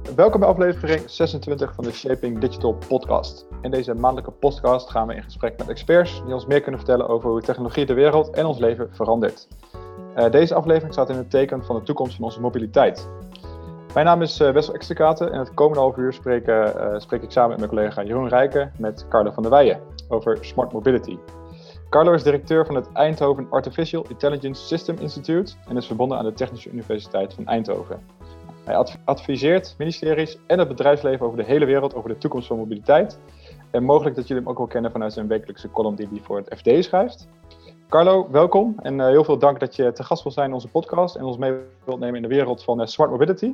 Welkom bij aflevering 26 van de Shaping Digital podcast. In deze maandelijke podcast gaan we in gesprek met experts die ons meer kunnen vertellen over hoe technologie de wereld en ons leven verandert. Deze aflevering staat in het teken van de toekomst van onze mobiliteit. Mijn naam is Wessel Extricate en het komende half uur spreek ik samen met mijn collega Jeroen Rijken met Carlo van der Weijen over Smart Mobility. Carlo is directeur van het Eindhoven Artificial Intelligence System Institute en is verbonden aan de Technische Universiteit van Eindhoven. Hij adviseert ministeries en het bedrijfsleven over de hele wereld over de toekomst van mobiliteit. En mogelijk dat jullie hem ook wel kennen vanuit zijn wekelijkse column die hij voor het FD schrijft. Carlo, welkom en heel veel dank dat je te gast wil zijn in onze podcast en ons mee wilt nemen in de wereld van Smart Mobility.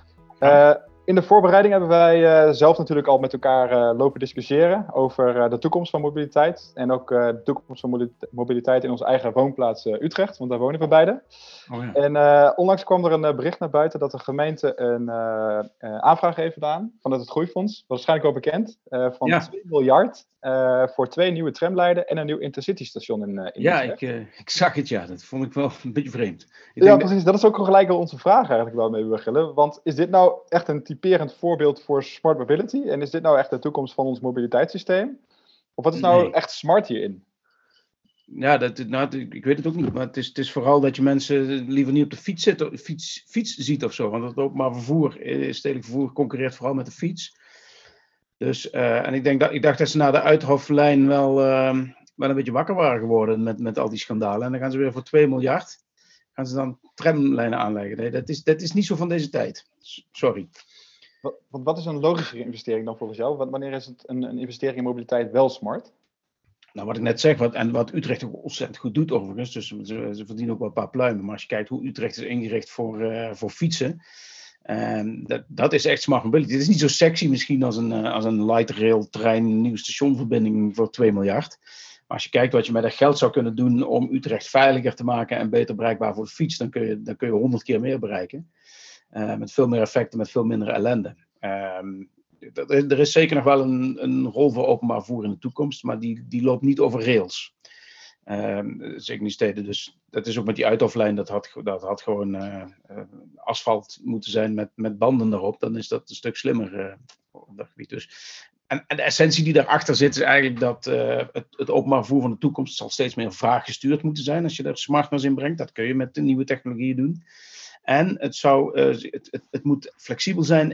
In de voorbereiding hebben wij zelf natuurlijk al met elkaar lopen discussiëren over de toekomst van mobiliteit. En ook de toekomst van mobiliteit in onze eigen woonplaats Utrecht, want daar wonen we beide. Oh ja. En onlangs kwam er een bericht naar buiten dat de gemeente een aanvraag heeft gedaan vanuit het Groeifonds, waarschijnlijk wel bekend, van 2 miljard voor 2 nieuwe tramlijnen en een nieuw intercity-station in Utrecht. Ik zag het, ja. Dat vond ik wel een beetje vreemd. Precies. Dat is ook gelijk onze vraag eigenlijk waar we mee beginnen. Want is dit nou echt een typerend voorbeeld voor smart mobility? En is dit nou echt de toekomst van ons mobiliteitssysteem? Of wat is nou echt smart hierin? Ja, ik weet het ook niet. Maar het is vooral dat je mensen liever niet op de fiets ziet of zo. Want het openbaar vervoer, stedelijk vervoer, concurreert vooral met de fiets. Dus, en ik dacht dat ze na de Uithoofdlijn wel een beetje wakker waren geworden met al die schandalen. En dan gaan ze weer voor 2 miljard, gaan ze dan tramlijnen aanleggen. Nee, dat is niet zo van deze tijd. Sorry. Wat is een logischere investering dan volgens jou? Wanneer is het een investering in mobiliteit wel smart? Nou, wat ik net zeg, wat Utrecht ook ontzettend goed doet overigens, dus ze verdienen ook wel een paar pluimen. Maar als je kijkt hoe Utrecht is ingericht voor fietsen, dat is echt smart mobility. Het is niet zo sexy misschien als een light rail trein, nieuwe stationverbinding voor 2 miljard. Maar als je kijkt wat je met dat geld zou kunnen doen om Utrecht veiliger te maken en beter bereikbaar voor de fiets, dan kun je 100 keer meer bereiken. Met veel meer effecten, met veel minder ellende. Er is zeker nog wel een rol voor openbaar vervoer in de toekomst, maar die loopt niet over rails. Zeker niet steden. Dus dat is ook met die Uithoofdlijn, dat had gewoon asfalt moeten zijn met banden erop. Dan is dat een stuk slimmer op dat gebied. Dus. En de essentie die daarachter zit is eigenlijk dat het openbaar vervoer van de toekomst zal steeds meer vraaggestuurd moeten zijn als je er smartness in brengt. Dat kun je met de nieuwe technologieën doen. En het moet flexibel zijn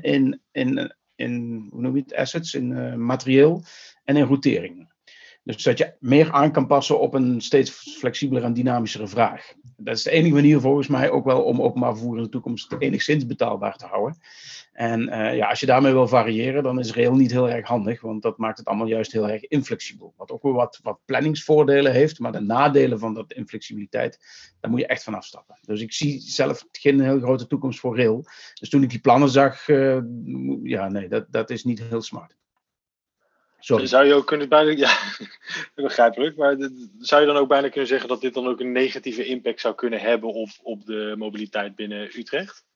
in hoe noem je het, assets, in materieel en in routering. Dus dat je meer aan kan passen op een steeds flexibeler en dynamischere vraag. Dat is de enige manier volgens mij ook wel om openbaar vervoer in de toekomst enigszins betaalbaar te houden. En als je daarmee wil variëren, dan is rail niet heel erg handig, want dat maakt het allemaal juist heel erg inflexibel. Wat ook weer wat planningsvoordelen heeft, maar de nadelen van dat inflexibiliteit, daar moet je echt van afstappen. Dus ik zie zelf geen heel grote toekomst voor rail. Dus toen ik die plannen zag, dat is niet heel smart. Sorry. Zou je ook kunnen begrijpelijk, maar zou je dan ook bijna kunnen zeggen dat dit dan ook een negatieve impact zou kunnen hebben op de mobiliteit binnen Utrecht?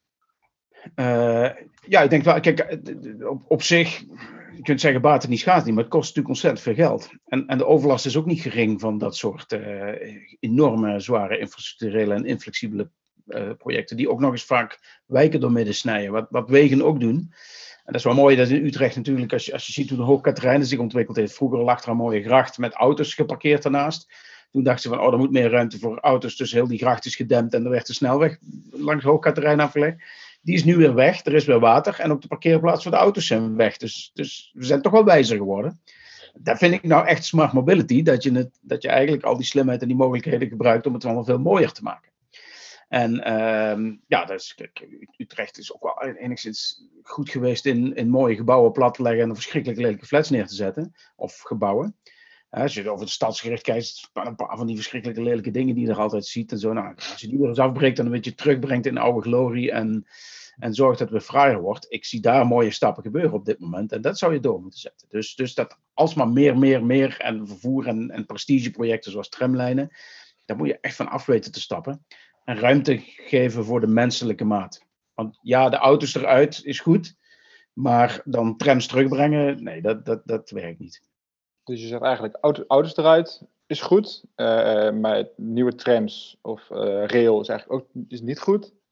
Ik denk wel, kijk, op zich, je kunt zeggen baat het niet schaadt niet, maar het kost natuurlijk ontzettend veel geld. En de overlast is ook niet gering van dat soort enorme, zware infrastructurele en inflexibele projecten, die ook nog eens vaak wijken door midden snijden, wat wegen ook doen. En dat is wel mooi dat in Utrecht natuurlijk, als je ziet hoe de Hoog Catharijne zich ontwikkeld heeft. Vroeger lag er een mooie gracht met auto's geparkeerd daarnaast. Toen dachten ze van, er moet meer ruimte voor auto's. Dus heel die gracht is gedempt en er werd de snelweg langs de Hoog Catharijne afgelegd. Die is nu weer weg, er is weer water. En ook de parkeerplaats voor de auto's zijn weg. Dus we zijn toch wel wijzer geworden. Dat vind ik nou echt smart mobility. Dat je eigenlijk al die slimheid en die mogelijkheden gebruikt om het allemaal veel mooier te maken. En Utrecht is ook wel enigszins goed geweest in mooie gebouwen plat te leggen en een verschrikkelijk lelijke flats neer te zetten. Of gebouwen. Als je over de stadsgericht kijkt, een paar van die verschrikkelijke lelijke dingen die je er altijd ziet. En zo, als je die weer eens afbreekt en een beetje terugbrengt in oude glorie en zorgt dat het weer fraaier wordt. Ik zie daar mooie stappen gebeuren op dit moment. En dat zou je door moeten zetten. Dus dat alsmaar meer en vervoer en prestigeprojecten zoals tramlijnen. Daar moet je echt van af weten te stappen. En ruimte geven voor de menselijke maat. Want ja, de auto's eruit is goed. Maar dan trams terugbrengen, nee, dat werkt niet. Dus je zegt eigenlijk, auto's eruit is goed. Maar nieuwe trams of rail is eigenlijk ook niet goed.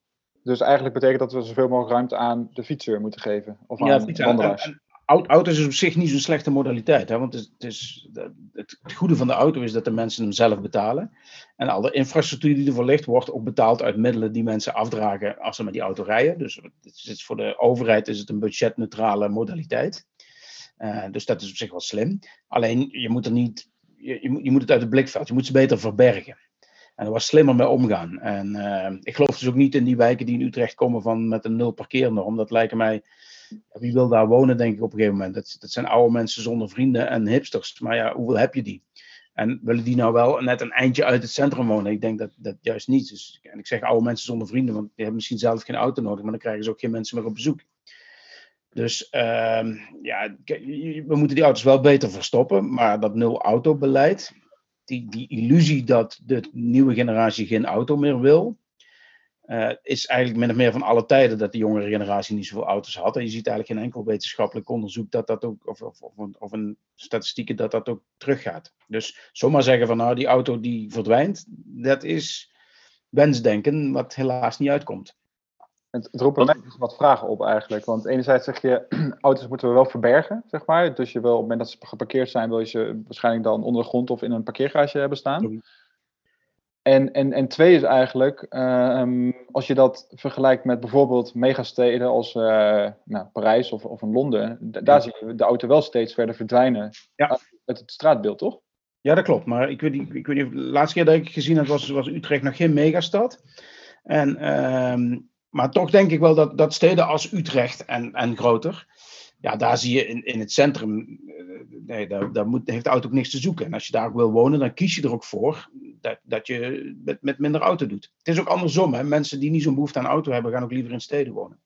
Dus eigenlijk betekent dat we zoveel mogelijk ruimte aan de fietser moeten geven. Of aan fietsen. wandelaars. Auto's is op zich niet zo'n slechte modaliteit. Hè? Want het goede van de auto is dat de mensen hem zelf betalen. En al de infrastructuur die ervoor ligt, wordt ook betaald uit middelen die mensen afdragen als ze met die auto rijden. Dus voor de overheid is het een budgetneutrale modaliteit. Dus dat is op zich wel slim. Alleen, je moet het uit het blikveld. Je moet ze beter verbergen. En er was slimmer mee omgaan. En ik geloof dus ook niet in die wijken die in Utrecht komen met een 0 parkeernorm. Dat lijken mij... Wie wil daar wonen, denk ik op een gegeven moment. Dat zijn oude mensen zonder vrienden en hipsters. Maar ja, hoeveel heb je die? En willen die nou wel net een eindje uit het centrum wonen? Ik denk dat juist niet. Dus, en ik zeg oude mensen zonder vrienden, want die hebben misschien zelf geen auto nodig. Maar dan krijgen ze ook geen mensen meer op bezoek. Dus we moeten die auto's wel beter verstoppen. Maar dat nul-auto-beleid, die illusie dat de nieuwe generatie geen auto meer wil... is eigenlijk min of meer van alle tijden dat de jongere generatie niet zoveel auto's had. En je ziet eigenlijk geen enkel wetenschappelijk onderzoek dat ook, of een statistieken dat ook teruggaat. Dus zomaar zeggen van die auto die verdwijnt, dat is wensdenken wat helaas niet uitkomt. Het roept bij mij wat vragen op eigenlijk. Want enerzijds zeg je, auto's moeten we wel verbergen, zeg maar. Dus je wil op het moment dat ze geparkeerd zijn, wil je ze waarschijnlijk dan onder de grond of in een parkeergarage hebben staan. Sorry. En twee is eigenlijk, als je dat vergelijkt met bijvoorbeeld megasteden als Parijs of in Londen, daar zie je de auto wel steeds verder verdwijnen uit het straatbeeld, toch? Ja, dat klopt. Maar ik weet niet, de laatste keer dat ik gezien had was Utrecht nog geen megastad. Maar toch denk ik wel dat steden als Utrecht en groter, ja, daar zie je in het centrum, heeft de auto ook niks te zoeken. En als je daar ook wil wonen, dan kies je er ook voor dat je met minder auto doet. Het is ook andersom, hè. Mensen die niet zo'n behoefte aan auto hebben, gaan ook liever in steden wonen.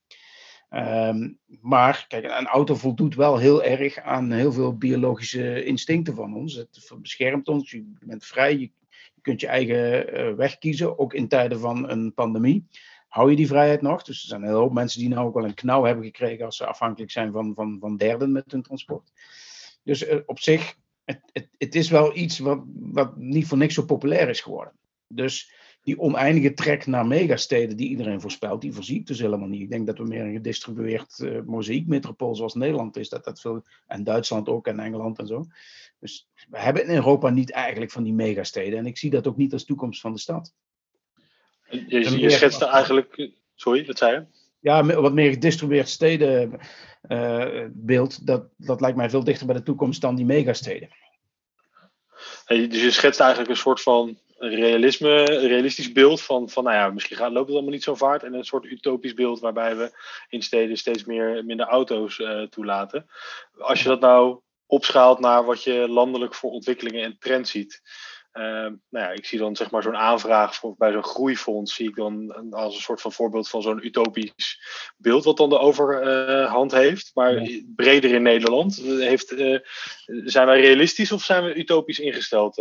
Maar kijk, een auto voldoet wel heel erg aan heel veel biologische instincten van ons. Het beschermt ons, je bent vrij, je kunt je eigen weg kiezen, ook in tijden van een pandemie. Hou je die vrijheid nog? Dus er zijn een hele hoop mensen die nou ook wel een knauw hebben gekregen als ze afhankelijk zijn van derden met hun transport. Dus op zich, het is wel iets wat niet voor niks zo populair is geworden. Dus die oneindige trek naar megasteden die iedereen voorspelt, die voorzie ik dus helemaal niet. Ik denk dat we meer een gedistribueerd mozaïekmetropool zoals Nederland is. Dat veel, en Duitsland ook en Engeland en zo. Dus we hebben in Europa niet eigenlijk van die megasteden. En ik zie dat ook niet als toekomst van de stad. Je schetste eigenlijk... Sorry, wat zei je? Ja, wat meer gedistribueerd stedenbeeld, dat lijkt mij veel dichter bij de toekomst dan die megasteden. Dus je schetst eigenlijk een soort van realistisch beeld van misschien loopt het allemaal niet zo vaart. En een soort utopisch beeld waarbij we in steden steeds minder auto's toelaten. Als je dat nou opschaalt naar wat je landelijk voor ontwikkelingen en trends ziet... ik zie dan zeg maar zo'n aanvraag bij zo'n groeifonds, zie ik dan als een soort van voorbeeld van zo'n utopisch beeld wat dan de overhand heeft. Maar breder in Nederland, zijn wij realistisch of zijn we utopisch ingesteld?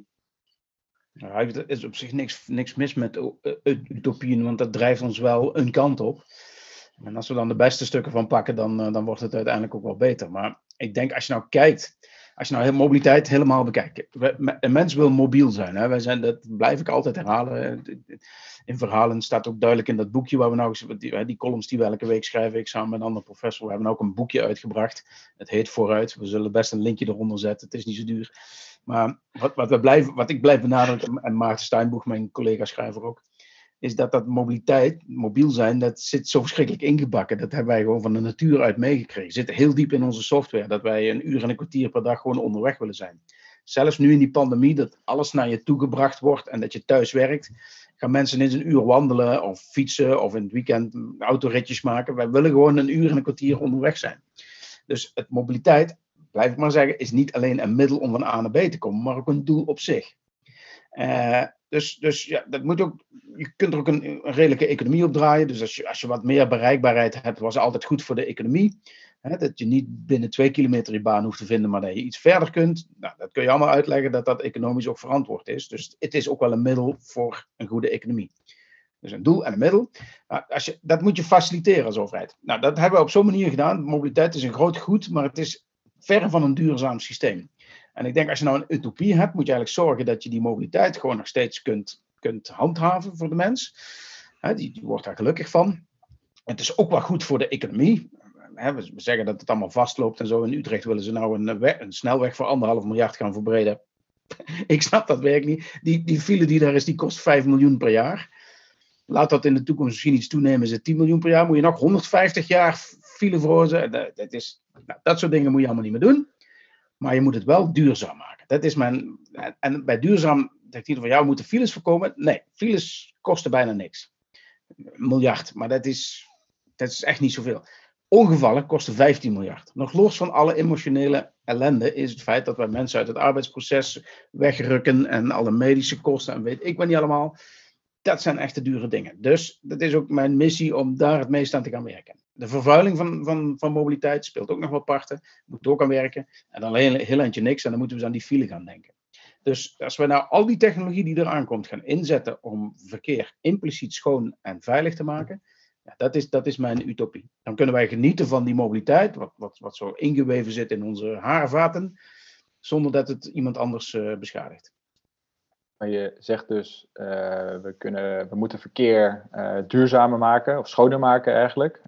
Er is op zich niks mis met utopieën, want dat drijft ons wel een kant op. En als we dan de beste stukken van pakken, dan wordt het uiteindelijk ook wel beter. Maar ik denk, als je nou kijkt, als je nou mobiliteit helemaal bekijkt. Een mens wil mobiel zijn. Hè? Dat blijf ik altijd herhalen. In verhalen staat ook duidelijk in dat boekje waar we nou die columns die we elke week schrijven, ik samen met een andere professor, we hebben ook een boekje uitgebracht. Het heet Vooruit. We zullen best een linkje eronder zetten. Het is niet zo duur. Maar wat ik blijf benadrukken, en Maarten Steinboeg, mijn collega-schrijver ook, is dat mobiliteit, mobiel zijn, dat zit zo verschrikkelijk ingebakken. Dat hebben wij gewoon van de natuur uit meegekregen. Zit heel diep in onze software, dat wij een uur en een kwartier per dag gewoon onderweg willen zijn. Zelfs nu in die pandemie, dat alles naar je toegebracht wordt en dat je thuis werkt, gaan mensen eens een uur wandelen of fietsen of in het weekend autoritjes maken. Wij willen gewoon een uur en een kwartier onderweg zijn. Dus mobiliteit, blijf ik maar zeggen, is niet alleen een middel om van A naar B te komen, maar ook een doel op zich. Dus ja, dat moet ook, je kunt er ook een redelijke economie op draaien. Dus als je wat meer bereikbaarheid hebt, was altijd goed voor de economie. Dat je niet binnen 2 kilometer je baan hoeft te vinden, maar dat je iets verder kunt. Nou, dat kun je allemaal uitleggen dat economisch ook verantwoord is. Dus het is ook wel een middel voor een goede economie. Dus een doel en een middel. Nou, dat moet je faciliteren als overheid. Nou, dat hebben we op zo'n manier gedaan. Mobiliteit is een groot goed, maar het is verre van een duurzaam systeem. En ik denk, als je nou een utopie hebt, moet je eigenlijk zorgen dat je die mobiliteit gewoon nog steeds kunt handhaven voor de mens. Die wordt daar gelukkig van. Het is ook wel goed voor de economie. We zeggen dat het allemaal vastloopt en zo. In Utrecht willen ze nou een snelweg voor 1,5 miljard gaan verbreden. Ik snap dat werk niet. Die file die daar is, die kost 5 miljoen per jaar. Laat dat in de toekomst misschien iets toenemen, is het 10 miljoen per jaar. Moet je nog 150 jaar file veroorzaken. Dat soort dingen moet je allemaal niet meer doen. Maar je moet het wel duurzaam maken. Dat is en bij duurzaam zegt iedereen van, moeten files voorkomen? Nee, files kosten bijna niks. 1 miljard, maar dat is echt niet zoveel. Ongevallen kosten 15 miljard. Nog los van alle emotionele ellende is het feit dat wij mensen uit het arbeidsproces wegrukken en alle medische kosten en weet ik wat niet allemaal. Dat zijn echt de dure dingen. Dus dat is ook mijn missie om daar het meest aan te gaan werken. De vervuiling van mobiliteit speelt ook nog wel parten. Moet ook aan werken. En dan heel eindje niks en dan moeten we aan die file gaan denken. Dus als we nou al die technologie die eraan komt gaan inzetten om verkeer impliciet schoon en veilig te maken. Ja, dat is mijn utopie. Dan kunnen wij genieten van die mobiliteit, wat zo ingeweven zit in onze haarvaten, zonder dat het iemand anders beschadigt. Maar je zegt dus, we moeten verkeer duurzamer maken, of schoner maken eigenlijk.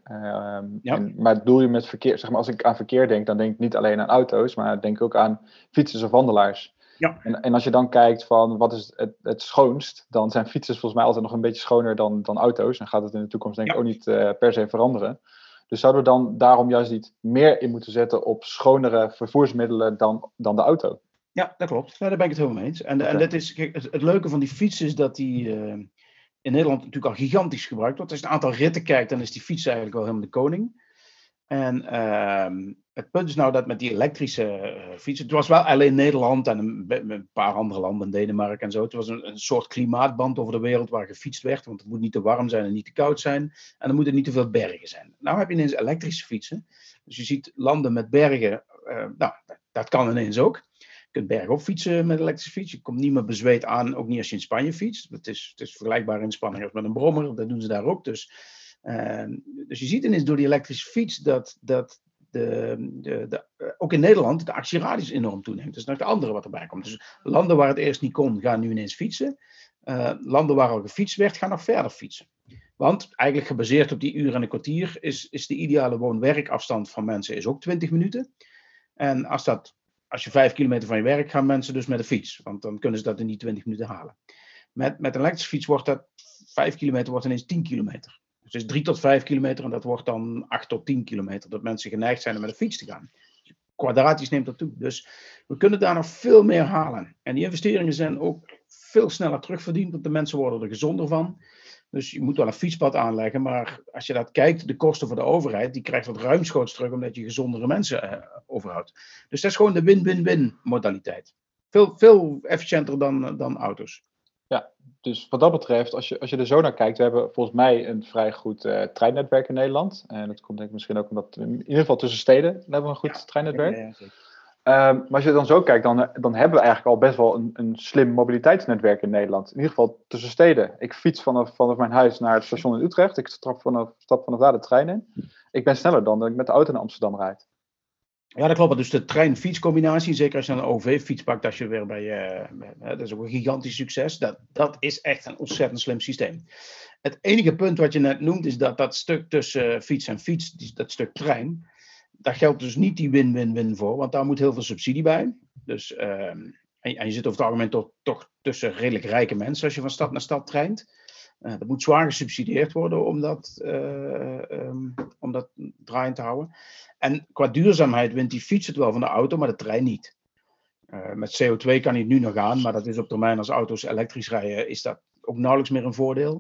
Maar bedoel je met verkeer, zeg maar, als ik aan verkeer denk, dan denk ik niet alleen aan auto's, maar denk ik ook aan fietsers of wandelaars. Ja. En als je dan kijkt van wat is het schoonst, dan zijn fietsers volgens mij altijd nog een beetje schoner dan auto's. En gaat het in de toekomst denk ik ook niet per se veranderen. Dus zouden we dan daarom juist niet meer in moeten zetten op schonere vervoersmiddelen dan de auto? Ja, dat klopt. Daar ben ik het helemaal mee eens. En dat is, kijk, het leuke van die fiets is dat die in Nederland natuurlijk al gigantisch gebruikt wordt. Als je een aantal ritten kijkt, dan is die fiets eigenlijk wel helemaal de koning. En het punt is nou dat met die elektrische fietsen, het was wel alleen Nederland en een paar andere landen, Denemarken en zo. Het was een soort klimaatband over de wereld waar gefietst werd, want het moet niet te warm zijn en niet te koud zijn. En er moeten niet te veel bergen zijn. Nou heb je ineens elektrische fietsen. Dus je ziet landen met bergen, dat kan ineens ook. Je kunt bergop fietsen met een elektrische fiets. Je komt niet meer bezweet aan, ook niet als je in Spanje fietst. Het is vergelijkbaar in Spanje als met een brommer, dat doen ze daar ook. Dus je ziet ineens door die elektrische fiets dat ook in Nederland de actieradius enorm toeneemt. Dat is nog de andere wat erbij komt. Dus landen waar het eerst niet kon, gaan nu ineens fietsen. Landen waar al gefietst werd, gaan nog verder fietsen. Want eigenlijk gebaseerd op die uur en een kwartier is de ideale woon-werkafstand van mensen is ook 20 minuten. En als je 5 kilometer van je werk gaan mensen dus met de fiets. Want dan kunnen ze dat in die 20 minuten halen. Met een elektrische fiets wordt dat 5 kilometer wordt ineens 10 kilometer. Dus het is 3 tot 5 kilometer en dat wordt dan 8 tot 10 kilometer. Dat mensen geneigd zijn om met de fiets te gaan. Kwadratisch neemt dat toe. Dus we kunnen daar nog veel meer halen. En die investeringen zijn ook veel sneller terugverdiend. Want de mensen worden er gezonder van. Dus je moet wel een fietspad aanleggen. Maar als je dat kijkt, de kosten voor de overheid, die krijgt wat ruimschoots terug omdat je gezondere mensen overhoudt. Dus dat is gewoon de win-win-win modaliteit. Veel efficiënter dan auto's. Ja, dus wat dat betreft, als je er zo naar kijkt, we hebben volgens mij een vrij goed treinnetwerk in Nederland. En dat komt denk ik misschien ook omdat, in ieder geval tussen steden, hebben we een goed treinnetwerk. Ja, maar als je dan zo kijkt, dan hebben we eigenlijk al best wel een slim mobiliteitsnetwerk in Nederland. In ieder geval tussen steden. Ik fiets vanaf mijn huis naar het station in Utrecht. Ik stap vanaf daar de trein in. Ik ben sneller dan dat ik met de auto naar Amsterdam rijd. Ja, dat klopt. Dus de trein-fietscombinatie, zeker als je een OV-fiets pakt, als je weer dat is ook een gigantisch succes. Dat is echt een ontzettend slim systeem. Het enige punt wat je net noemt, is dat stuk tussen fiets en fiets, dat stuk trein, daar geldt dus niet die win-win-win voor, want daar moet heel veel subsidie bij. Dus, en je zit over het algemeen toch tussen redelijk rijke mensen als je van stad naar stad treint. Dat moet zwaar gesubsidieerd worden om dat draaiend te houden. En qua duurzaamheid wint die fiets het wel van de auto, maar de trein niet. Met CO2 kan hij het nu nog aan, maar dat is op termijn als auto's elektrisch rijden, is dat ook nauwelijks meer een voordeel.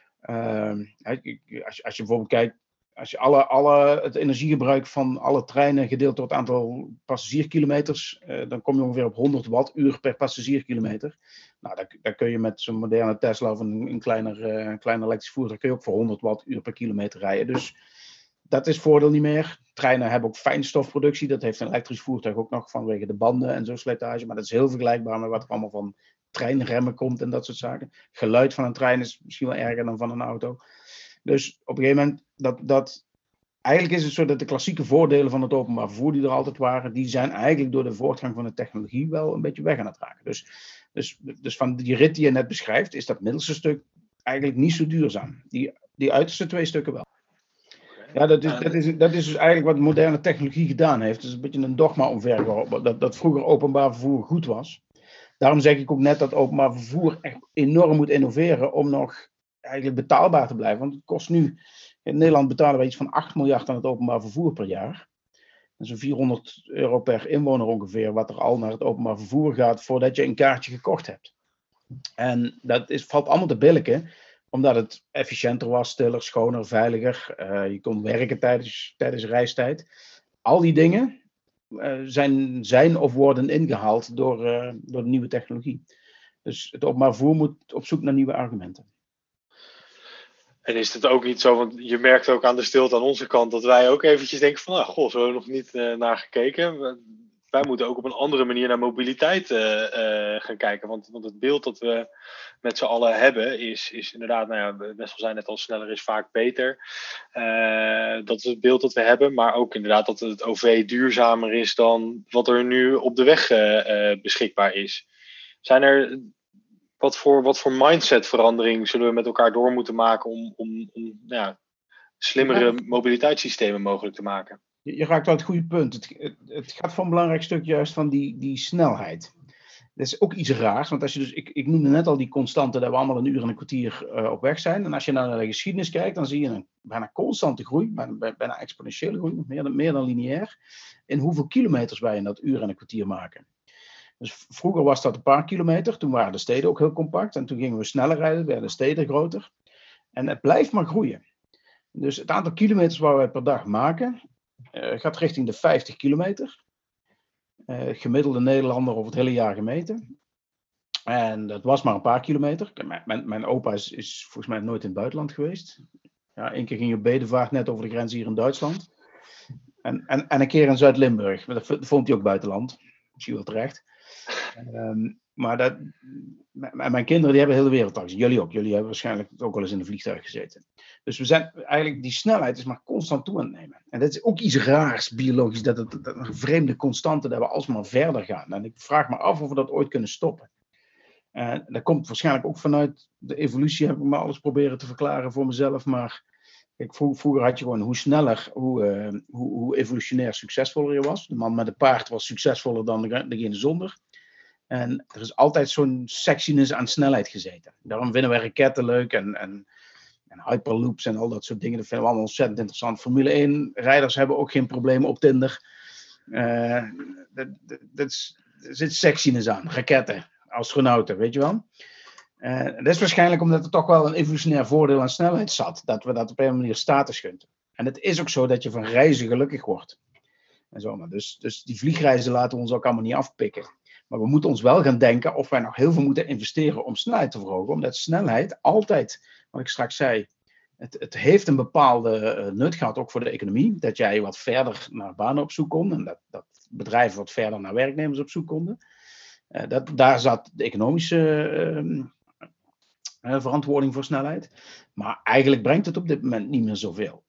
Als je bijvoorbeeld kijkt, als je het energiegebruik van alle treinen gedeeld door het aantal passagierkilometers, dan kom je ongeveer op 100 wattuur per passagierkilometer. Nou, dan kun je met zo'n moderne Tesla of een kleiner elektrisch voertuig kun je ook voor 100 wattuur per kilometer rijden. Dus dat is voordeel niet meer. Treinen hebben ook fijnstofproductie. Dat heeft een elektrisch voertuig ook nog vanwege de banden en zo slijtage. Maar dat is heel vergelijkbaar met wat er allemaal van treinremmen komt en dat soort zaken. Geluid van een trein is misschien wel erger dan van een auto. Dus op een gegeven moment, eigenlijk is het zo dat de klassieke voordelen van het openbaar vervoer die er altijd waren, die zijn eigenlijk door de voortgang van de technologie wel een beetje weg aan het raken. Dus van die rit die je net beschrijft, is dat middelste stuk eigenlijk niet zo duurzaam. Die uiterste 2 stukken wel. Ja, dat is dus eigenlijk wat moderne technologie gedaan heeft. Het is een beetje een dogma omvergeholpen. Dat vroeger openbaar vervoer goed was. Daarom zeg ik ook net dat openbaar vervoer echt enorm moet innoveren om nog eigenlijk betaalbaar te blijven. Want het kost nu, in Nederland betalen we iets van 8 miljard aan het openbaar vervoer per jaar. Dat is €400 per inwoner ongeveer, wat er al naar het openbaar vervoer gaat voordat je een kaartje gekocht hebt. En dat valt allemaal te billijken, omdat het efficiënter was, stiller, schoner, veiliger. Je kon werken tijdens reistijd. Al die dingen zijn of worden ingehaald door de nieuwe technologie. Dus het openbaar vervoer moet op zoek naar nieuwe argumenten. En is het ook niet zo, want je merkt ook aan de stilte aan onze kant dat wij ook eventjes denken van, zo hebben we nog niet naar gekeken. Wij moeten ook op een andere manier naar mobiliteit gaan kijken. Want het beeld dat we met z'n allen hebben is inderdaad, Wessel zei net al, sneller is vaak beter. Dat is het beeld dat we hebben. Maar ook inderdaad dat het OV duurzamer is dan wat er nu op de weg beschikbaar is. Zijn er... Wat voor mindsetverandering zullen we met elkaar door moeten maken om slimmere mobiliteitssystemen mogelijk te maken? Je raakt wel het goede punt. Het gaat voor een belangrijk stuk juist van die snelheid. Dat is ook iets raars, want als je dus, ik noemde net al die constanten dat we allemaal 1 uur en een kwartier op weg zijn. En als je naar de geschiedenis kijkt, dan zie je een bijna constante groei, bijna exponentiële groei, meer dan lineair, in hoeveel kilometers wij in dat uur en een kwartier maken. Dus vroeger was dat een paar kilometer. Toen waren de steden ook heel compact. En toen gingen we sneller rijden, werden de steden groter. En het blijft maar groeien. Dus het aantal kilometers waar wij per dag maken, gaat richting de 50 kilometer. Gemiddelde Nederlander over het hele jaar gemeten. En dat was maar een paar kilometer. Mijn opa is volgens mij nooit in het buitenland geweest. Ja, 1 keer ging je op bedevaart net over de grens hier in Duitsland. En een keer in Zuid-Limburg. Dat vond hij ook buitenland. Misschien wel terecht. Maar mijn kinderen die hebben de hele wereld al gezien. Jullie ook. Jullie hebben waarschijnlijk ook wel eens in een vliegtuig gezeten. Dus we zijn eigenlijk, die snelheid is maar constant toe aan het nemen. En dat is ook iets raars biologisch. Dat een vreemde constante dat we alsmaar verder gaan. En ik vraag me af of we dat ooit kunnen stoppen. Dat komt waarschijnlijk ook vanuit de evolutie. Heb ik me alles proberen te verklaren voor mezelf. Maar kijk, vroeger had je gewoon hoe sneller, hoe evolutionair succesvoller je was. De man met een paard was succesvoller dan degene zonder. En er is altijd zo'n sexiness aan snelheid gezeten. Daarom vinden wij raketten leuk en hyperloops en al dat soort dingen. Dat vinden we allemaal ontzettend interessant. Formule 1 rijders hebben ook geen problemen op Tinder. Er zit sexiness aan. Raketten, astronauten, weet je wel. Dat is waarschijnlijk omdat er toch wel een evolutionair voordeel aan snelheid zat. Dat we dat op een manier status gunnen. En het is ook zo dat je van reizen gelukkig wordt. En zo, maar dus die vliegreizen laten we ons ook allemaal niet afpikken. Maar we moeten ons wel gaan denken of wij nog heel veel moeten investeren om snelheid te verhogen. Omdat snelheid altijd, wat ik straks zei, het heeft een bepaalde nut gehad ook voor de economie. Dat jij wat verder naar banen op zoek kon. En dat bedrijven wat verder naar werknemers op zoek konden. Daar zat de economische verantwoording voor snelheid. Maar eigenlijk brengt het op dit moment niet meer zoveel.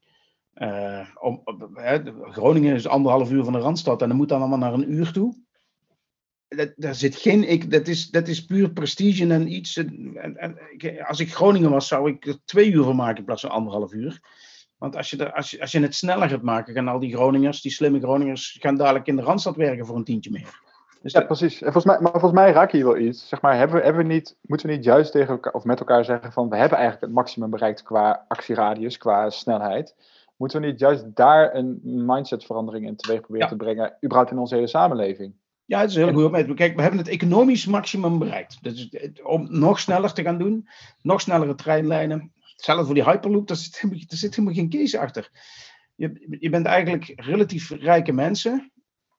Groningen is 1,5 uur van de Randstad en dan moet dan allemaal naar 1 uur toe. Daar zit geen, dat is puur prestige en iets. Als ik Groningen was, zou ik er 2 uur van maken in plaats van 1,5 uur. Want als je het sneller gaat maken, gaan al die Groningers, die slimme Groningers, gaan dadelijk in de Randstad werken voor een tientje meer. Dus ja, precies. En volgens mij raak je hier wel iets. Zeg maar, moeten we niet juist tegen elkaar of met elkaar zeggen van we hebben eigenlijk het maximum bereikt qua actieradius, qua snelheid. Moeten we niet juist daar een mindsetverandering in teweeg proberen te brengen, überhaupt in onze hele samenleving? Ja, het is een heel goed opmerking. Kijk, we hebben het economisch maximum bereikt. Dus om nog sneller te gaan doen, nog snellere treinlijnen. Hetzelfde voor die Hyperloop, daar zit helemaal geen case achter. Je bent eigenlijk relatief rijke mensen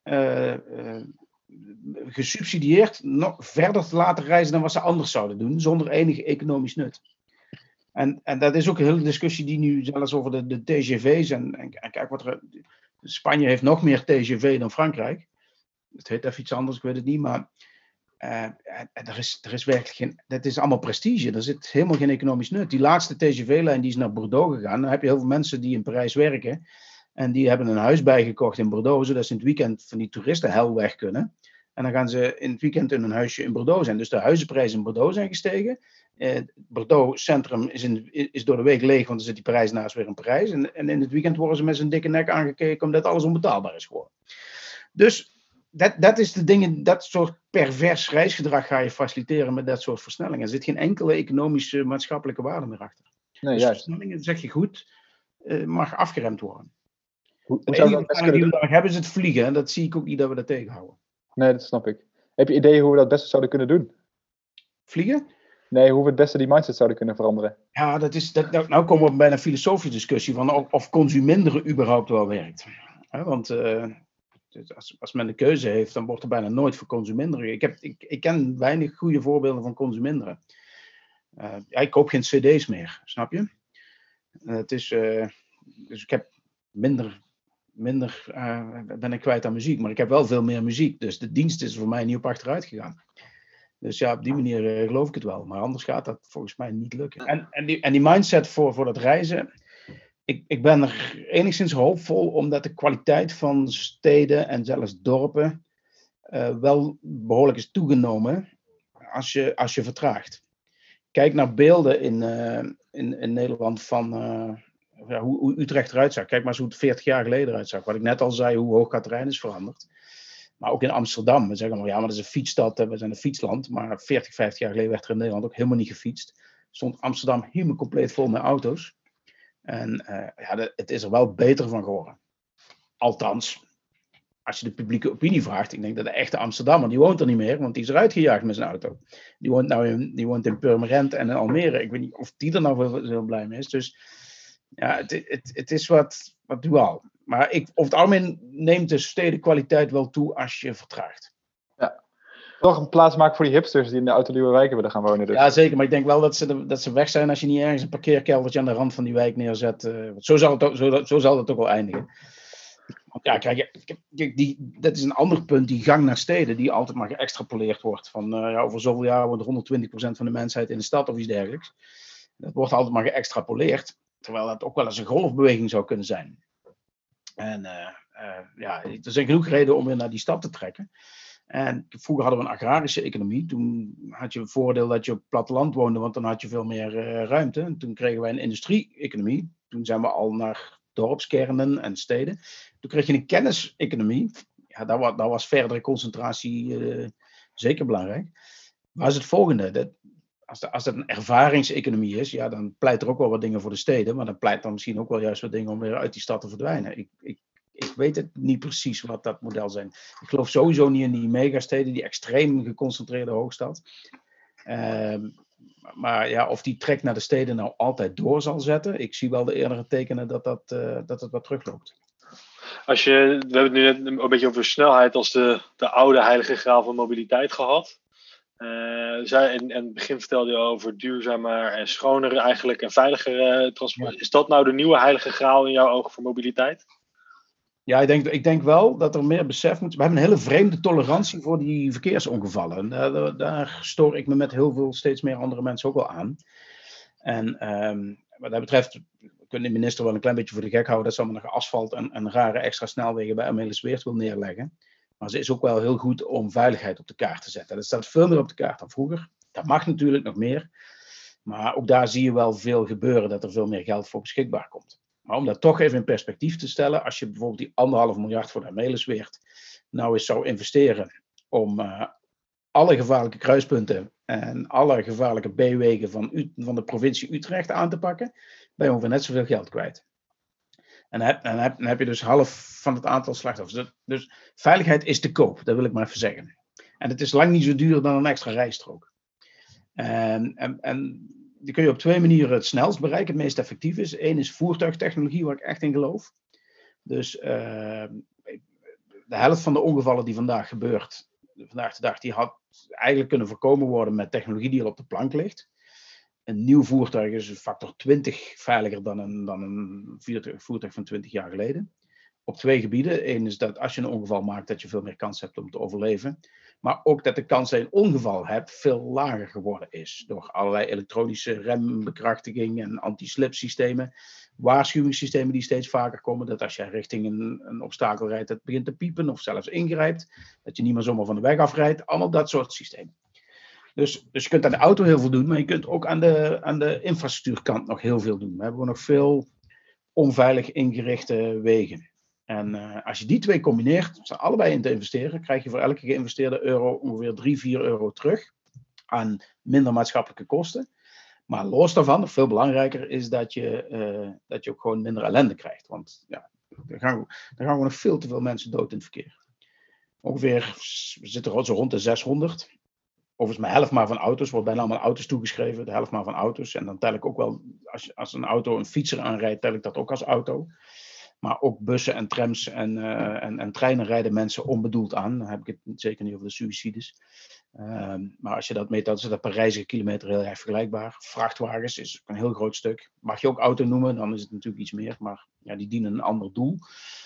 gesubsidieerd nog verder te laten reizen dan wat ze anders zouden doen, zonder enige economisch nut. En dat is ook een hele discussie die nu zelfs over de TGV's en kijk wat er... Spanje heeft nog meer TGV dan Frankrijk. Het heet even iets anders, ik weet het niet, maar er is werkelijk geen... Dat is allemaal prestige, er zit helemaal geen economisch nut. Die laatste TGV-lijn die is naar Bordeaux gegaan, dan heb je heel veel mensen die in Parijs werken en die hebben een huis bijgekocht in Bordeaux, zodat ze in het weekend van die toeristenhel weg kunnen. En dan gaan ze in het weekend in een huisje in Bordeaux zijn. Dus de huizenprijzen in Bordeaux zijn gestegen. Bordeaux centrum is door de week leeg, want dan zit die prijs naast weer in Parijs. En in het weekend worden ze met zijn dikke nek aangekeken omdat alles onbetaalbaar is geworden. Dus dat is de dingen, dat soort pervers reisgedrag ga je faciliteren met dat soort versnellingen. Er zit geen enkele economische, maatschappelijke waarde meer achter. Nee, dus juist. versnellingen, zeg je goed, mag afgeremd worden. Hoe De zou enige dat best versnelling die kunnen we nog hebben is het vliegen. En dat zie ik ook niet dat we dat tegenhouden. Nee, dat snap ik. Heb je ideeën hoe we dat best zouden kunnen doen? Vliegen? Nee, hoe we het beste die mindset zouden kunnen veranderen. Ja, nou komen we bij een filosofische discussie van of consuminderen überhaupt wel werkt. Want als men de keuze heeft, dan wordt er bijna nooit voor consuminderen. Ik ken weinig goede voorbeelden van consuminderen. Ik koop geen cd's meer, snap je? Dus ik heb minder ben ik kwijt aan muziek. Maar ik heb wel veel meer muziek. Dus de dienst is voor mij niet op achteruit gegaan. Dus ja, op die manier geloof ik het wel. Maar anders gaat dat volgens mij niet lukken. En die mindset voor dat reizen. Ik ben er enigszins hoopvol, omdat de kwaliteit van steden en zelfs dorpen wel behoorlijk is toegenomen als je vertraagt. Kijk naar beelden in Nederland van hoe Utrecht eruit zag. Kijk maar eens hoe het 40 jaar geleden eruit zag. Wat ik net al zei, hoe hoog Katerijnen is veranderd. Maar ook in Amsterdam. We zeggen allemaal, ja, maar dat is een fietsstad. We zijn een fietsland. Maar 40, 50 jaar geleden werd er in Nederland ook helemaal niet gefietst. Stond Amsterdam helemaal compleet vol met auto's. En het is er wel beter van geworden. Althans, als je de publieke opinie vraagt. Ik denk dat de echte Amsterdammer, die woont er niet meer. Want die is eruit gejaagd met zijn auto. Die woont in Purmerend en in Almere. Ik weet niet of die er nou heel blij mee is. Dus ja, het is wat duaal. Maar over het algemeen neemt de stedenkwaliteit wel toe als je vertraagt. Ja. Toch een plaats maken voor die hipsters die in de autoluwe wijken willen gaan wonen. Dus. Ja, zeker. Maar ik denk wel dat ze weg zijn als je niet ergens een parkeerkeldertje aan de rand van die wijk neerzet. Zo zal het ook wel eindigen. Want ja, kijk, dat is een ander punt, die gang naar steden, die altijd maar geëxtrapoleerd wordt. Van over zoveel jaar wordt 120% van de mensheid in de stad of iets dergelijks. Dat wordt altijd maar geëxtrapoleerd. Terwijl dat ook wel eens een golfbeweging zou kunnen zijn. En er zijn genoeg redenen om weer naar die stad te trekken. En vroeger hadden we een agrarische economie. Toen had je het voordeel dat je op het platteland woonde, want dan had je veel meer ruimte. En toen kregen wij een industrie-economie. Toen zijn we al naar dorpskernen en steden. Toen kreeg je een kenniseconomie. Ja, daar was verdere concentratie zeker belangrijk. Maar is het volgende. Als dat een ervaringseconomie is, ja, dan pleit er ook wel wat dingen voor de steden. Maar dan pleit dan misschien ook wel juist wat dingen om weer uit die stad te verdwijnen. Ik weet het niet precies wat dat model zijn. Ik geloof sowieso niet in die megasteden, die extreem geconcentreerde hoofdstad. Maar ja, of die trek naar de steden nou altijd door zal zetten. Ik zie wel de eerdere tekenen dat het wat terugloopt. We hebben het nu net een beetje over snelheid als de oude heilige graal van mobiliteit gehad. In het begin vertelde je over duurzamer en schoner eigenlijk en veiliger transport. Ja. Is dat nou de nieuwe heilige graal in jouw ogen voor mobiliteit? Ja, ik denk wel dat er meer besef moet. We hebben een hele vreemde tolerantie voor die verkeersongevallen. Daar stoor ik me met steeds meer andere mensen ook wel aan. En wat dat betreft kunnen de minister wel een klein beetje voor de gek houden dat ze allemaal nog asfalt en rare extra snelwegen bij Amelisweert wil neerleggen. Maar ze is ook wel heel goed om veiligheid op de kaart te zetten. Dat staat veel meer op de kaart dan vroeger. Dat mag natuurlijk nog meer. Maar ook daar zie je wel veel gebeuren, dat er veel meer geld voor beschikbaar komt. Maar om dat toch even in perspectief te stellen, als je bijvoorbeeld die 1,5 miljard voor de Amelisweert nou eens zou investeren om alle gevaarlijke kruispunten en alle gevaarlijke B-wegen van de provincie Utrecht aan te pakken, ben je ongeveer net zoveel geld kwijt. En dan heb je dus half van het aantal slachtoffers. Dus veiligheid is te koop, dat wil ik maar even zeggen. En het is lang niet zo duur dan een extra rijstrook. En die kun je op 2 manieren het snelst bereiken, het meest effectief is. Eén is voertuigtechnologie, waar ik echt in geloof. Dus de helft van de ongevallen die vandaag gebeurt, vandaag de dag, die had eigenlijk kunnen voorkomen worden met technologie die al op de plank ligt. Een nieuw voertuig is een factor 20 veiliger dan een voertuig van 20 jaar geleden. op 2 gebieden. Eén is dat als je een ongeval maakt, dat je veel meer kans hebt om te overleven. Maar ook dat de kans dat je een ongeval hebt veel lager geworden is. Door allerlei elektronische rembekrachtiging en anti-slip systemen. Waarschuwingssystemen die steeds vaker komen. Dat als jij richting een obstakel rijdt, dat het begint te piepen of zelfs ingrijpt. Dat je niet meer zomaar van de weg afrijdt. Allemaal dat soort systemen. Dus je kunt aan de auto heel veel doen, maar je kunt ook aan de infrastructuurkant nog heel veel doen. We hebben nog veel onveilig ingerichte wegen. En als je die 2 combineert, ze allebei in te investeren, krijg je voor elke geïnvesteerde euro ongeveer 3-4 euro terug aan minder maatschappelijke kosten. Maar los daarvan, veel belangrijker, is dat je ook gewoon minder ellende krijgt. Want ja, er gaan gewoon nog veel te veel mensen dood in het verkeer. Ongeveer, we zitten zo rond de 600. Overigens mijn helft maar van auto's, wordt bijna allemaal auto's toegeschreven, de helft maar van auto's. En dan tel ik ook wel, als een auto een fietser aanrijdt, tel ik dat ook als auto. Maar ook bussen en trams en treinen rijden mensen onbedoeld aan. Dan heb ik het zeker niet over de suicides. Maar als je dat meet, dan is dat per reizige kilometer heel erg vergelijkbaar. Vrachtwagens is een heel groot stuk. Mag je ook auto noemen, dan is het natuurlijk iets meer. Maar ja, die dienen een ander doel.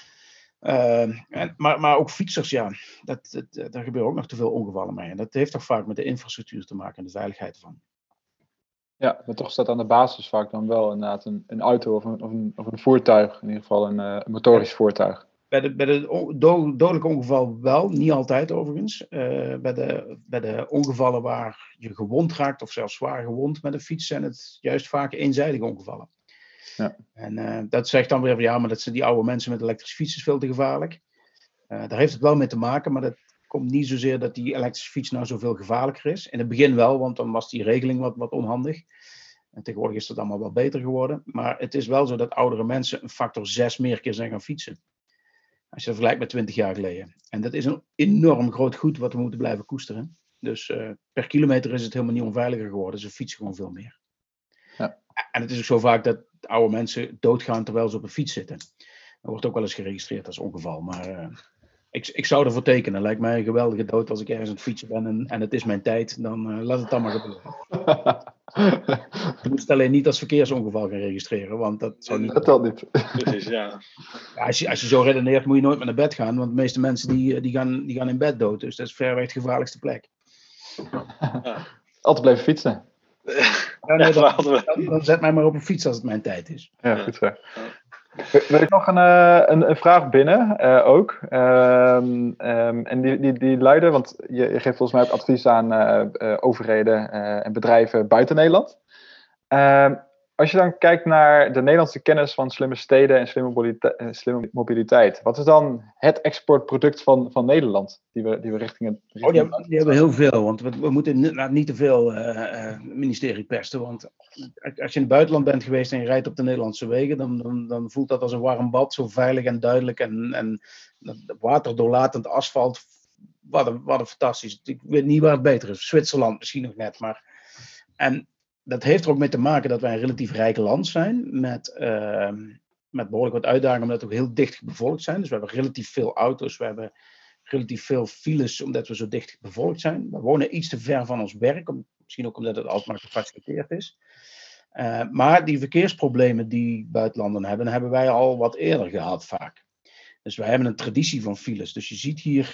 Maar ook fietsers, ja, daar gebeuren ook nog te veel ongevallen mee. En dat heeft toch vaak met de infrastructuur te maken en de veiligheid ervan. Ja, maar toch staat aan de basis vaak dan wel inderdaad een auto of een voertuig, in ieder geval een motorisch voertuig. Bij de dodelijke ongeval wel, niet altijd overigens. Bij de ongevallen waar je gewond raakt of zelfs zwaar gewond met een fiets zijn het juist vaak eenzijdige ongevallen. Ja. En dat zegt dan weer van ja, maar dat zijn die oude mensen met elektrische fietsen veel te gevaarlijk. Daar heeft het wel mee te maken, maar dat komt niet zozeer dat die elektrische fiets nou zoveel gevaarlijker is. In het begin wel, want dan was die regeling wat onhandig. En tegenwoordig is dat allemaal wel beter geworden. Maar het is wel zo dat oudere mensen een factor 6 meer keer zijn gaan fietsen. Als je dat vergelijkt met 20 jaar geleden. En dat is een enorm groot goed wat we moeten blijven koesteren. Dus per kilometer is het helemaal niet onveiliger geworden. Ze fietsen gewoon veel meer. Ja. En het is ook zo vaak dat oude mensen doodgaan terwijl ze op een fiets zitten. Dat wordt ook wel eens geregistreerd als ongeval. Maar ik zou ervoor tekenen. Lijkt mij een geweldige dood als ik ergens aan het fietsen ben en het is mijn tijd. Dan laat het dan maar gebeuren. Je moet het alleen niet als verkeersongeval gaan registreren. Want dat zou niet... Dat telt niet. Precies, ja. Als je zo redeneert moet je nooit meer naar bed gaan. Want de meeste mensen die gaan in bed dood. Dus dat is verreweg de gevaarlijkste plek. Ja. Altijd blijven fietsen. Ja, nee, dan zet mij maar op een fiets als het mijn tijd is. Ja, goed zo. Wil ik nog een vraag binnen ook. En die luiden, want je geeft volgens mij ook advies aan overheden en bedrijven buiten Nederland. Als je dan kijkt naar de Nederlandse kennis van slimme steden en slimme mobiliteit. Wat is dan het exportproduct van Nederland die we richting die hebben heel veel, want we moeten niet te veel ministerie pesten. Want als je in het buitenland bent geweest en je rijdt op de Nederlandse wegen, dan voelt dat als een warm bad, zo veilig en duidelijk en waterdoorlatend asfalt. Wat een fantastisch. Ik weet niet waar het beter is. Zwitserland misschien nog net, maar... En dat heeft er ook mee te maken dat wij een relatief rijk land zijn, met behoorlijk wat uitdagingen, omdat we ook heel dicht bevolkt zijn. Dus we hebben relatief veel auto's, we hebben relatief veel files, omdat we zo dicht bevolkt zijn. We wonen iets te ver van ons werk, misschien ook omdat het altijd maar gefaciliteerd is. Maar die verkeersproblemen die buitenlanden hebben wij al wat eerder gehad vaak. Dus wij hebben een traditie van files. Dus je ziet hier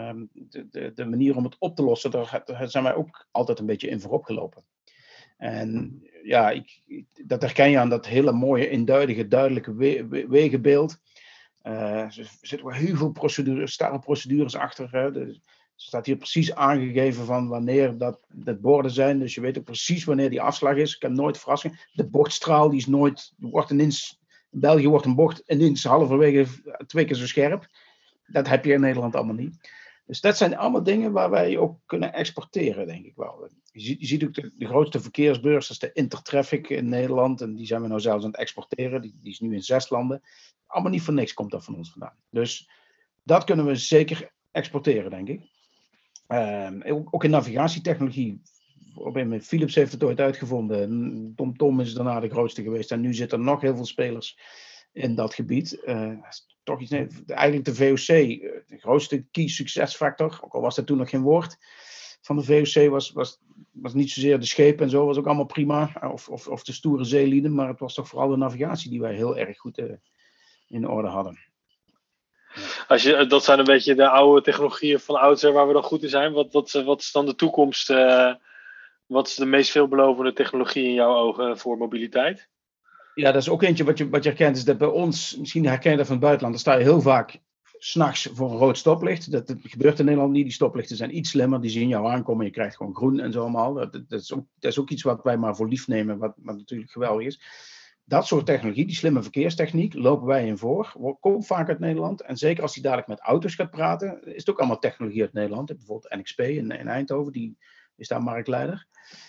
de manier om het op te lossen, daar zijn wij ook altijd een beetje in voorop gelopen. En ja, dat herken je aan dat hele mooie, eenduidige, duidelijke wegenbeeld. Er zitten wel heel veel starre procedures achter. Hè. Er staat hier precies aangegeven van wanneer dat borden zijn. Dus je weet ook precies wanneer die afslag is. Ik heb nooit verrassing. De bochtstraal die is nooit... in België wordt een bocht ineens halverwege 2 keer zo scherp. Dat heb je in Nederland allemaal niet. Dus dat zijn allemaal dingen waar wij ook kunnen exporteren, denk ik wel. Je ziet ook de grootste verkeersbeurs, dat is de Intertraffic in Nederland. En die zijn we nou zelfs aan het exporteren. Die is nu in 6 landen. Allemaal niet voor niks komt dat van ons vandaan. Dus dat kunnen we zeker exporteren, denk ik. Ook in navigatietechnologie. Philips heeft het ooit uitgevonden. TomTom is daarna de grootste geweest. En nu zitten er nog heel veel spelers in dat gebied. Toch iets, eigenlijk de VOC, de grootste key succesfactor, ook al was dat toen nog geen woord van de VOC, was niet zozeer de schepen en zo, was ook allemaal prima, of de stoere zeelieden, maar het was toch vooral de navigatie die wij heel erg goed in orde hadden. Dat zijn een beetje de oude technologieën van oudsher waar we dan goed in zijn. Wat is dan de toekomst? Wat is de meest veelbelovende technologie in jouw ogen voor mobiliteit? Ja, dat is ook eentje wat je herkent, is dat bij ons, misschien herken je dat van het buitenland, dan sta je heel vaak 's nachts voor een rood stoplicht. Dat gebeurt in Nederland niet. Die stoplichten zijn iets slimmer, die zien jou aankomen, je krijgt gewoon groen en zo allemaal. Dat is ook iets wat wij maar voor lief nemen, wat natuurlijk geweldig is. Dat soort technologie, die slimme verkeerstechniek, lopen wij in voor. Komt vaak uit Nederland. En zeker als die dadelijk met auto's gaat praten, is het ook allemaal technologie uit Nederland. Bijvoorbeeld NXP in Eindhoven, die is daar marktleider.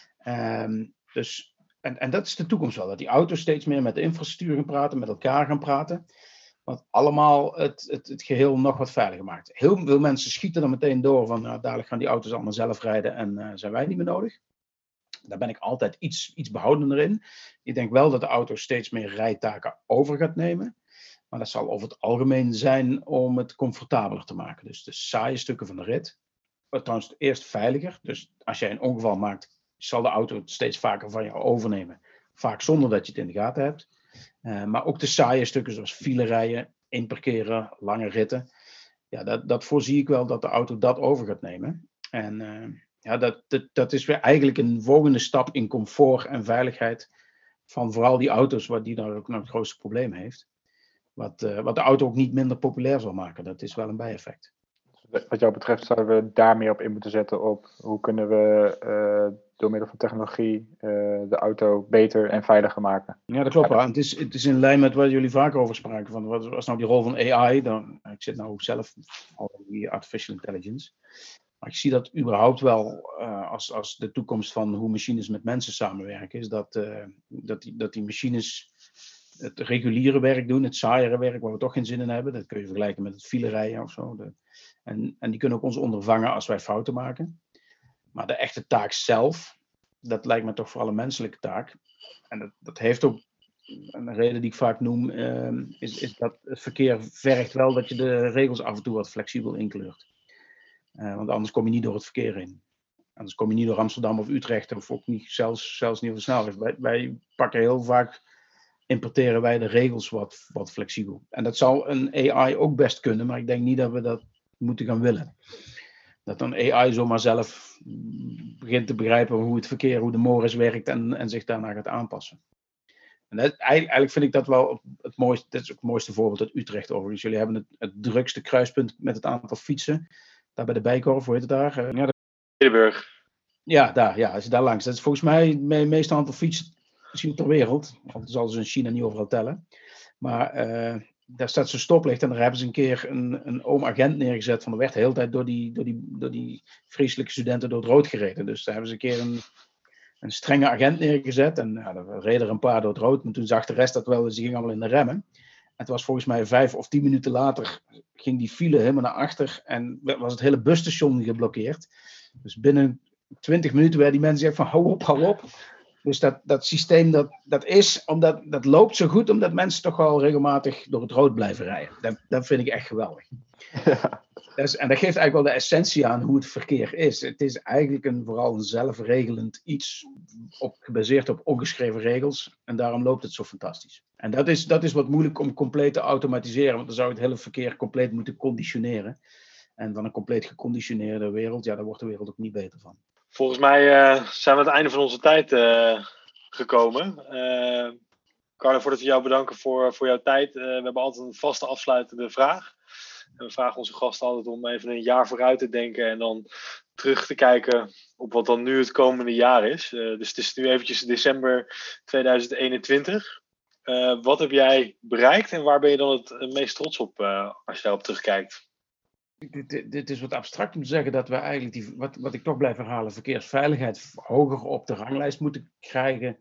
En dat is de toekomst wel. Dat die auto's steeds meer met de infrastructuur gaan praten, met elkaar gaan praten. Wat allemaal het geheel nog wat veiliger maakt. Heel veel mensen schieten dan meteen door van dadelijk gaan die auto's allemaal zelf rijden en zijn wij niet meer nodig. Daar ben ik altijd iets behoudender in. Ik denk wel dat de auto steeds meer rijtaken over gaat nemen. Maar dat zal over het algemeen zijn om het comfortabeler te maken. Dus de saaie stukken van de rit. Trouwens, eerst veiliger. Dus als jij een ongeval maakt, zal de auto het steeds vaker van jou overnemen. Vaak zonder dat je het in de gaten hebt. Maar ook de saaie stukken zoals file rijden, inparkeren, lange ritten. Ja, dat voorzie ik wel dat de auto dat over gaat nemen. En dat is weer eigenlijk een volgende stap in comfort en veiligheid van vooral die auto's, die daar ook nog het grootste probleem heeft. Wat de auto ook niet minder populair zal maken. Dat is wel een bijeffect. Wat jou betreft zouden we daar meer op in moeten zetten op hoe kunnen we door middel van technologie de auto beter en veiliger maken. Ja, dat klopt. Ja, het is in lijn met wat jullie vaker over spraken. Van wat was nou die rol van AI? Ik zit nou zelf al in die artificial intelligence. Maar ik zie dat überhaupt wel als de toekomst van hoe machines met mensen samenwerken. Is dat die machines het reguliere werk doen, het saaiere werk waar we toch geen zin in hebben. Dat kun je vergelijken met het filerijden of zo. En die kunnen ook ons ondervangen als wij fouten maken. Maar de echte taak zelf, dat lijkt me toch vooral een menselijke taak. En dat heeft ook een reden die ik vaak noem, is dat het verkeer vergt wel dat je de regels af en toe wat flexibel inkleurt. Want anders kom je niet door het verkeer heen. Anders kom je niet door Amsterdam of Utrecht of ook niet, zelfs niet op de snelweg. Wij pakken heel vaak, importeren wij de regels wat flexibel. En dat zal een AI ook best kunnen, maar ik denk niet dat we dat moeten gaan willen. Dat een AI zomaar zelf begint te begrijpen hoe het verkeer, hoe de mores werkt en zich daarna gaat aanpassen. En eigenlijk vind ik dat wel het mooiste. Dat is ook het mooiste voorbeeld uit Utrecht overigens. Jullie hebben het drukste kruispunt met het aantal fietsen. Daar bij de Bijkorf, hoe heet het daar? Middenburg. Ja, daar. Ja, als je daar langs. Dat is volgens mij het meeste aantal fietsen ter wereld. Dat zal ze in China niet overal tellen. Maar daar staat zo'n stoplicht en daar hebben ze een keer een oom agent neergezet. Van er werd de hele tijd door die vreselijke studenten door het rood gereden. Dus daar hebben ze een keer een strenge agent neergezet. En er reden er een paar door het rood. Maar toen zag de rest dat wel. Dus die gingen allemaal in de remmen. En het was volgens mij 5 of 10 minuten later ging die file helemaal naar achter. En was het hele busstation geblokkeerd. Dus binnen 20 minuten werden die mensen zeggen van hou op. Dus dat systeem dat loopt zo goed omdat mensen toch wel regelmatig door het rood blijven rijden. Dat vind ik echt geweldig. Ja. En dat geeft eigenlijk wel de essentie aan hoe het verkeer is. Het is eigenlijk vooral een zelfregelend iets gebaseerd op ongeschreven regels. En daarom loopt het zo fantastisch. En dat is wat moeilijk om compleet te automatiseren. Want dan zou je het hele verkeer compleet moeten conditioneren. En van een compleet geconditioneerde wereld, daar wordt de wereld ook niet beter van. Volgens mij zijn we aan het einde van onze tijd gekomen. Carlo, voordat we jou bedanken voor jouw tijd. We hebben altijd een vaste afsluitende vraag. En we vragen onze gasten altijd om even een jaar vooruit te denken. En dan terug te kijken op wat dan nu het komende jaar is. Dus het is nu eventjes december 2021. Wat heb jij bereikt en waar ben je dan het meest trots op als je daarop terugkijkt? Dit is wat abstract om te zeggen dat we eigenlijk wat ik toch blijf herhalen, verkeersveiligheid hoger op de ranglijst moeten krijgen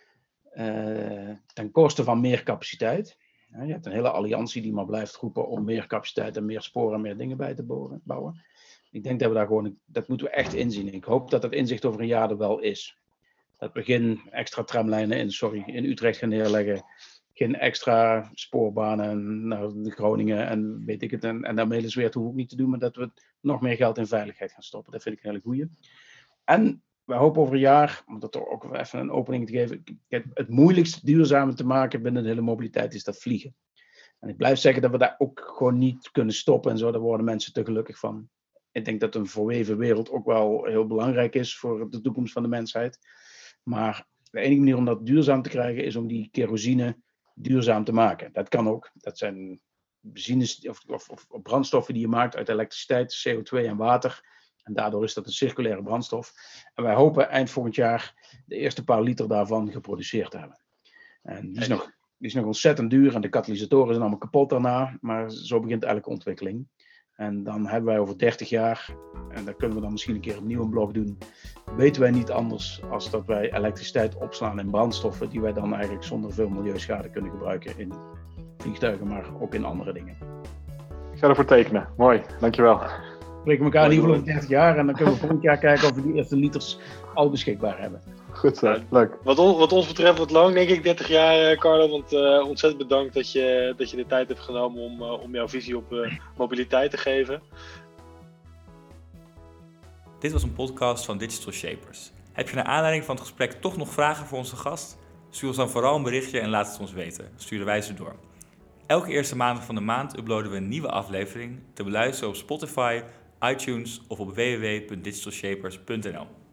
ten koste van meer capaciteit. Je hebt een hele alliantie die maar blijft roepen om meer capaciteit en meer sporen en meer dingen bij te bouwen. Ik denk dat we dat moeten we echt inzien. Ik hoop dat inzicht over een jaar er wel is. Dat we geen extra tramlijnen in Utrecht gaan neerleggen. Geen extra spoorbanen naar Groningen en weet ik het. En daarmee is weer het hoef ik niet te doen, maar dat we nog meer geld in veiligheid gaan stoppen. Dat vind ik een hele goeie. En we hopen over een jaar, om dat toch ook even een opening te geven. Het moeilijkst duurzamer te maken binnen de hele mobiliteit is dat vliegen. En ik blijf zeggen dat we daar ook gewoon niet kunnen stoppen en zo. Daar worden mensen te gelukkig van. Ik denk dat een verweven wereld ook wel heel belangrijk is voor de toekomst van de mensheid. Maar de enige manier om dat duurzaam te krijgen is om die kerosine duurzaam te maken. Dat kan ook. Dat zijn benzines of brandstoffen die je maakt uit elektriciteit, CO2 en water. En daardoor is dat een circulaire brandstof. En wij hopen eind volgend jaar de eerste paar liter daarvan geproduceerd te hebben. En die is nog ontzettend duur en de katalysatoren zijn allemaal kapot daarna. Maar zo begint eigenlijk ontwikkeling. En dan hebben wij over 30 jaar, en daar kunnen we dan misschien een keer opnieuw een blog doen, weten wij niet anders als dat wij elektriciteit opslaan in brandstoffen die wij dan eigenlijk zonder veel milieuschade kunnen gebruiken in vliegtuigen, maar ook in andere dingen. Ik ga ervoor tekenen. Mooi, dankjewel. We spreken elkaar in ieder geval over 30 jaar en dan kunnen we volgend jaar kijken of we die eerste liters al beschikbaar hebben. Goed zo, leuk. Wat ons betreft wat lang, denk ik, 30 jaar, Carlo. Want ontzettend bedankt dat je de tijd hebt genomen om jouw visie op mobiliteit te geven. Dit was een podcast van Digital Shapers. Heb je naar aanleiding van het gesprek toch nog vragen voor onze gast? Stuur ons dan vooral een berichtje en laat het ons weten. Sturen wij ze door. Elke eerste maandag van de maand uploaden we een nieuwe aflevering te beluisteren op Spotify, iTunes of op www.digitalshapers.nl.